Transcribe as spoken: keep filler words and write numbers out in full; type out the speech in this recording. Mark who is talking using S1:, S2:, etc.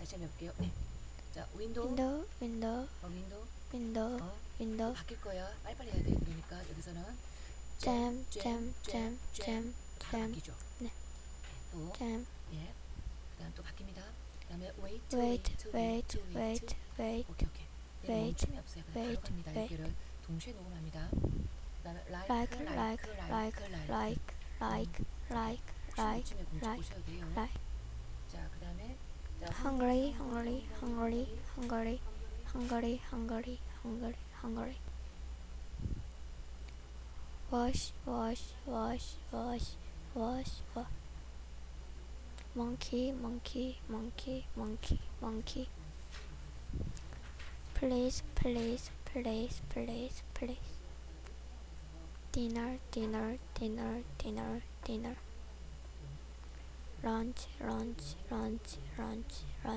S1: 다시 한번 해볼게요. 네. 자, 윈도우,
S2: window, window,
S1: 어, 윈도우,
S2: window,
S1: 어,
S2: window,
S1: 바뀔 거야. 빨리빨리 해야 돼. 그러니까 여기서는
S2: jam,
S1: 잼,
S2: jam,
S1: 잼,
S2: jam,
S1: 잼,
S2: jam,
S1: 바로
S2: jam,
S1: 바뀌죠.
S2: 네,
S1: 또,
S2: jam,
S1: 예. 그다음 또 바뀝니다. 그다음에 wait,
S2: wait,
S1: wait,
S2: wait,
S1: wait,
S2: wait, wait,
S1: 오케이, 오케이. 얘는
S2: wait,
S1: 멈춤이 없어요. 그냥 바로
S2: wait,
S1: 갑니다.
S2: wait,
S1: 여기를 동시에 녹음합니다. 그다음에 like,
S2: like,
S1: like,
S2: like,
S1: like,
S2: like,
S1: like.
S2: like, like, like,
S1: 혹시
S2: like,
S1: 놓치면 공지
S2: like,
S1: 보셔도 돼요.
S2: like,
S1: 자, 그다음에 자,
S2: hungry, hungry, hungry, hungry, hungry, hungry, hungry, hungry. Wash, wash, wash, wash, wash, wash. Monkey, monkey, monkey, monkey, monkey. Please, please, please, please, please. Dinner, dinner, dinner, dinner, dinner. Lunch, lunch, lunch, lunch, lunch.